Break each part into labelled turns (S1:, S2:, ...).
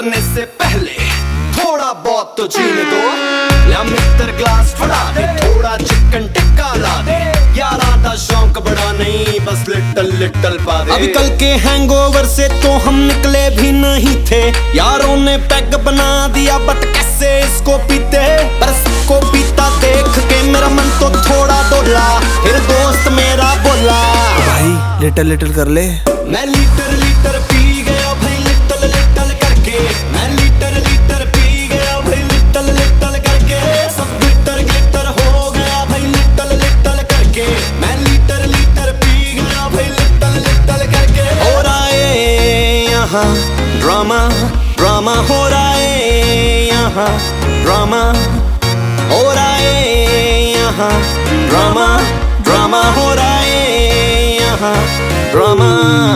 S1: करने से पहले थोड़ा बहुत तो जीने दो। या मित्र ग्लास फड़ा दे, थोड़ा चिकन टिक्का ला दे। यारा दा शौक बड़ा नहीं, बस लिटल लिटल पा दे।
S2: अभी कल के हैंगओवर से तो हम निकले भी नहीं थे। यारों ने पैग बना दिया, बट कैसे इसको पीते। पर सबको पीता देख के मेरा मन तो थोड़ा डोला। फिर दोस्त मेरा बोला,
S3: भाई लिटल लिटल कर ले।
S1: मैं लीटर लीटर पी गया भाई, लिटल लिटल करके। मैं लीटर लीटर पी गया भाई, लिटल लिटल करके। सब ग्लिटर ग्लिटर हो गया भाई, लिटल लिटल करके। मैं लीटर लीटर पी गया भाई, लिटल लिटल करके।
S2: हो रहा है यहाँ ड्रामा, ड्रामा हो रहा है यहाँ ड्रामा। हो रहा है यहाँ ड्रामा, ड्रामा हो रहा है यहाँ ड्रामा।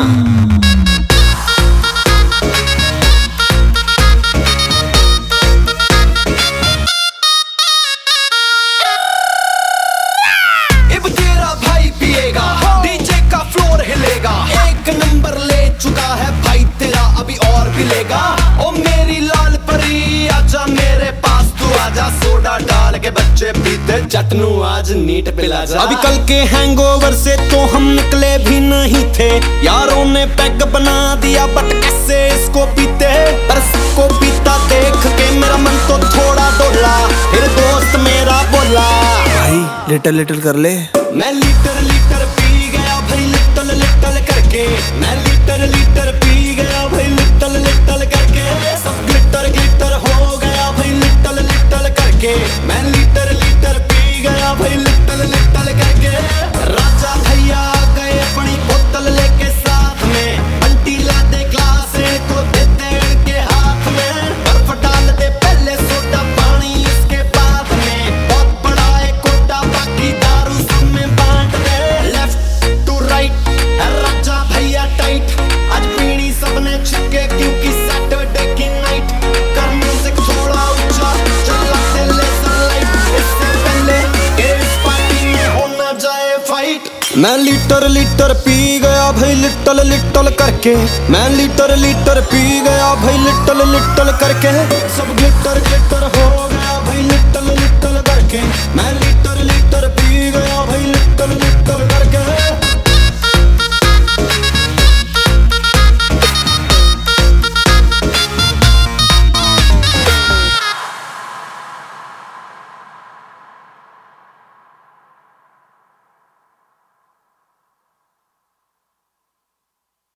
S1: अब तेरा भाई पिएगा, डीजे का फ्लोर हिलेगा। एक नंबर ले चुका है भाई तेरा, अभी और भी लेगा। ओ मेरी लाल परी आजा मेरे पास, तू आजा। सोडा डाल के बच्चे पीते, चटनू आज नीट पिला जा।
S2: अभी कल के हैंगओवर से तो हम निकले भी नहीं थे। यारों ने पैग बना दिया, बट कैसे इसको पीते। पर सबको पीता देख के मेरा मन तो थोड़ा डोला। फिर दोस्त मेरा बोला,
S3: भाई लिटल लिटल कर ले।
S1: मैं लीटर लीटर पी गया भाई, लिटल लिटल करके। मैं लीटर लीटर पी गया भाई, लिटल लिटल करके। सब ग्लिटर ग्लिटर हो गया भाई, लिटल लिटल करके। मैं लीटर लीटर पी गया भाई, लिटल लिटल करके। राजा भैया आ गए अपनी बोतल लेके साथ में। बंटी ला दे ग्लास को देते इनके हाथ में। बर्फ डाल दे पहले, सोडा पानी इसके बाद में। बहुत बड़ा है कोटा, बाकी दारू सब में बांट दे। लेफ्ट टू राइट है राजा भैया टाइट। आज पीनी सबने छिपके, क्योंकि सैटरडे की नाइट। कर म्यूजिक थोड़ा ऊंचा, चलाते लेजर लाइट। इससे पहले कि इस पार्टी में हो ना जाए फाइट।
S2: मैं लीटर लीटर पी गया भाई, लिटल लिटल करके। मैं लीटर लीटर पी गया भाई, लिटल लिटल करके।
S1: सब ग्लिटर ग्लिटर हो गया भाई, लिटल लिटल करके। मैं